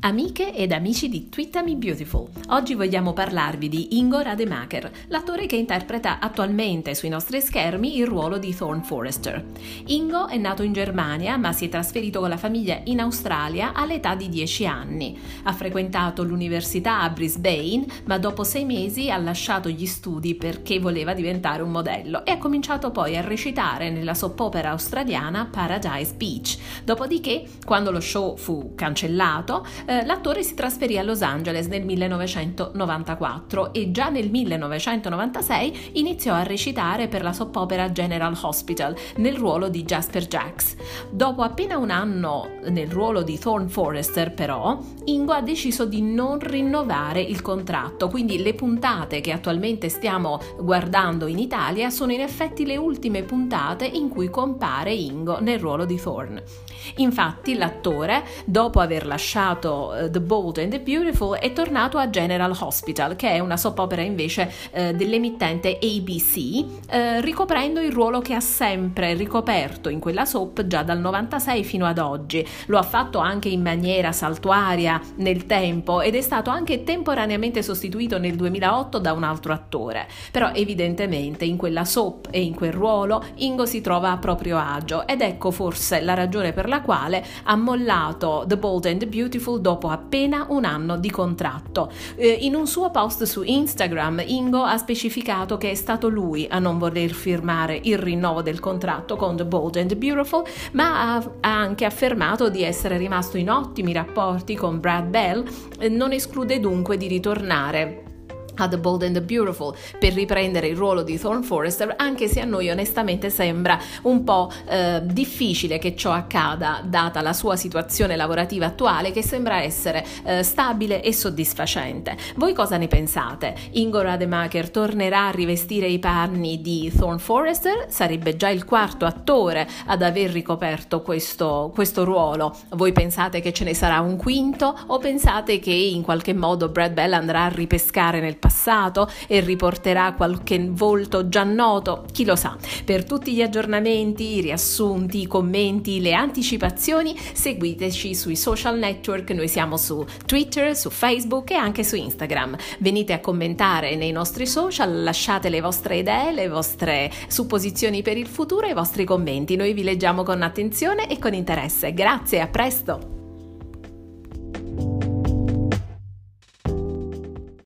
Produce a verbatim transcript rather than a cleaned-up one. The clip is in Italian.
Amiche ed amici di Tweetami Beautiful, oggi vogliamo parlarvi di Ingo Rademacher, l'attore che interpreta attualmente sui nostri schermi il ruolo di Thorne Forrester. Ingo è nato in Germania ma si è trasferito con la famiglia in Australia all'età di dieci anni. Ha frequentato l'università a Brisbane ma dopo sei mesi ha lasciato gli studi perché voleva diventare un modello e ha cominciato poi a recitare nella soap opera australiana Paradise Beach. Dopodiché, quando lo show fu cancellato, l'attore si trasferì a Los Angeles nel millenovecentonovantaquattro e già nel millenovecentonovantasei iniziò a recitare per la soap opera General Hospital nel ruolo di Jasper Jacks. Dopo appena un anno nel ruolo di Thorne Forrester, però, Ingo ha deciso di non rinnovare il contratto, quindi le puntate che attualmente stiamo guardando in Italia sono in effetti le ultime puntate in cui compare Ingo nel ruolo di Thorne. Infatti l'attore, dopo aver lasciato The Bold and the Beautiful, è tornato a General Hospital, che è una soap opera invece eh, dell'emittente A B C, eh, ricoprendo il ruolo che ha sempre ricoperto in quella soap già dal novantasei fino ad oggi. Lo ha fatto anche in maniera saltuaria nel tempo ed è stato anche temporaneamente sostituito nel duemilaotto da un altro attore, però evidentemente in quella soap e in quel ruolo Ingo si trova a proprio agio ed ecco forse la ragione per la quale ha mollato The Bold and the Beautiful dopo appena un anno di contratto. Eh, in un suo post su Instagram, Ingo ha specificato che è stato lui a non voler firmare il rinnovo del contratto con The Bold and the Beautiful, ma ha, ha anche affermato di essere rimasto in ottimi rapporti con Brad Bell, eh, non esclude dunque di ritornare a The Bold and the Beautiful per riprendere il ruolo di Thorne Forrester, anche se a noi onestamente sembra un po' eh, difficile che ciò accada data la sua situazione lavorativa attuale, che sembra essere eh, stabile e soddisfacente. Voi cosa ne pensate? Ingo Rademacher tornerà a rivestire i panni di Thorne Forrester? Sarebbe già il quarto attore ad aver ricoperto questo, questo ruolo. Voi pensate che ce ne sarà un quinto o pensate che in qualche modo Brad Bell andrà a ripescare nel passato e riporterà qualche volto già noto? Chi lo sa. Per tutti gli aggiornamenti, i riassunti, i commenti, le anticipazioni, seguiteci sui social network. Noi siamo su Twitter, su Facebook e anche su Instagram. Venite a commentare nei nostri social, lasciate le vostre idee, le vostre supposizioni per il futuro e i vostri commenti. Noi vi leggiamo con attenzione e con interesse. Grazie, a presto!